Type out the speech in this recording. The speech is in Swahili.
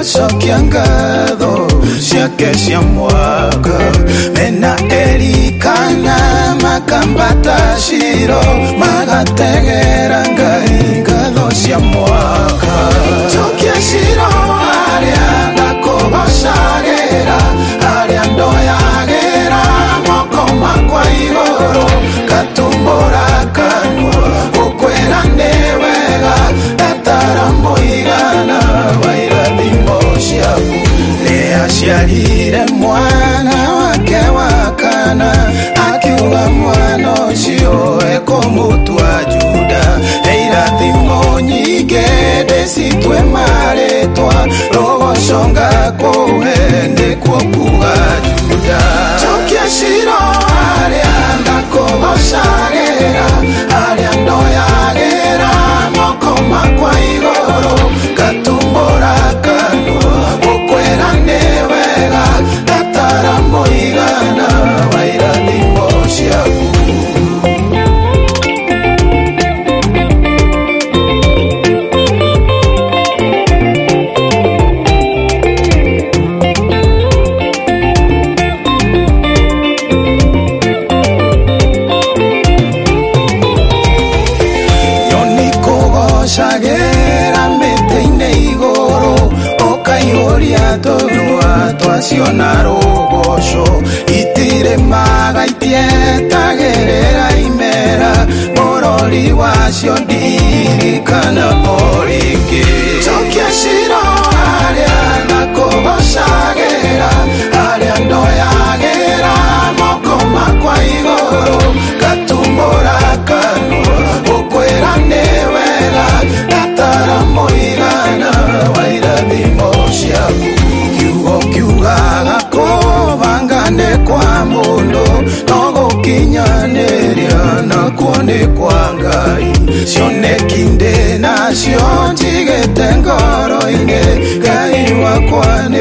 ngacokia ngatho ciake cia mwaka mena erikana makambata ciro magategera Ngai ngatho cia mwaka cokia ciro aria ngakũgocagĩra aria ndoyagĩra moko makwa igũrũ ngatumbũra kanua gũkwĩra nĩ wega ndatara mũigana wa irathimo ciaku nĩaciarire mwana wake wa kana akiuga mwana ũcio ekũmũtua Juda irathimo nyingĩ ndĩcitue marĩtwa rogoco ngakũhe nĩkuo kuga Juda cokia ciro aria ngakũgocagĩra aria ndoyagĩra moko makwa igũrũ ngatumbũra kanua gũkwĩra nĩ wega ndatara mũigana wa irathimo ciaku Shagera mĩtĩ-inĩ igũrũ ũkaihũria tũnua twacio na rũgoco itirĩmaga itietagĩrĩra imera mũrori wacio ndirikana o rĩngĩ cokia ciro aria ngakũgocagĩra aria ndoyagĩra moko makwa igũrũ ngatumbũra kanua gũkwĩra nĩ wega ndatara mũigana wa irathimo ciaku kiugo kiugaga kũbangane kwa mũndũ no gũkinyanĩria nakuo nĩ kwa Ngai cioneki ndĩ nacio njigĩte ngoro-inĩ Ngai wakwa